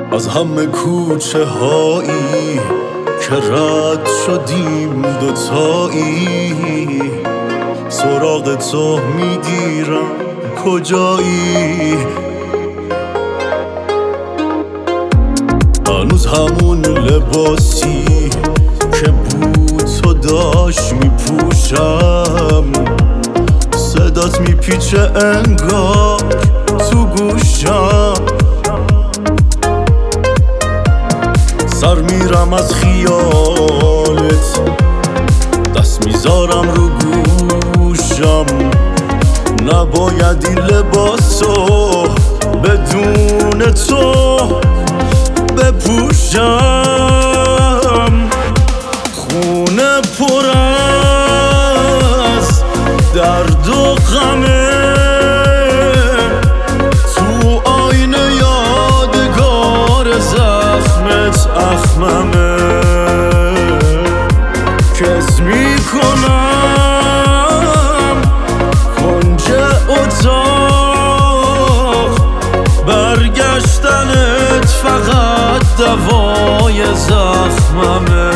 از همه کوچه هایی که رد شدیم دوتایی، سراغ تو میگیرم کجایی؟ هنوز همون لباسی که بود تو داشت میپوشم، صدات میپیچه انگار تو گوشم. سر میرم از خیالت، دست میذارم رو گوشم. نباید این لباسو بدون تو بپوشم. خونه پر از درد و غمه، تو آینه یادگار زخمت اخممه. کس میکنم کنج اتاق، برگشتنت فقط دوای زخممه.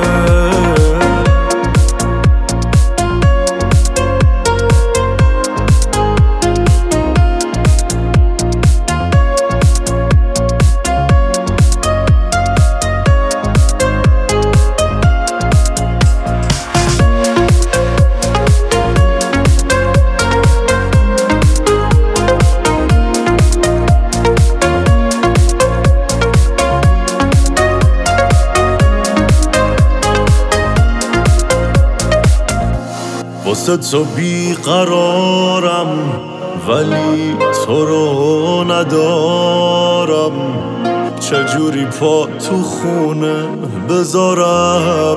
واسه تو بیقرارم ولی تو رو ندارم. چجوری پا تو خونه بذارم؟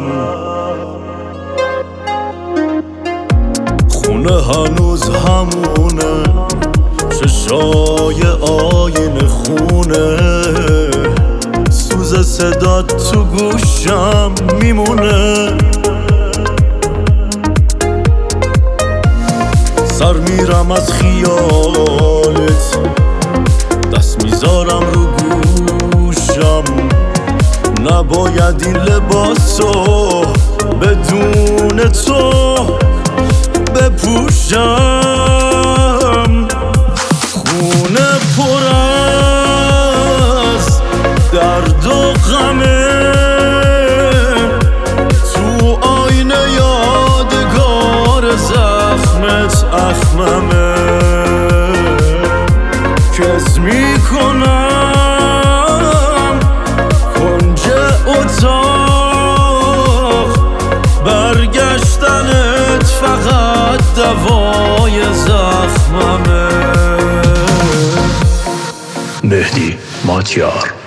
خونه هنوز همونه، چشای آینه خونه. سوز صدات تو گوشم میمونه. سر میرم از خیالت، دست میذارم رو گوشم. نباید این لباسو بدون تو بپوشم. خونه پر از درد و غمه، تو آینه یادگار زخمت اخممه. کس میکنم کنج اتاق، برگشتنت فقط دوای زخممه. مهدی ماتیار.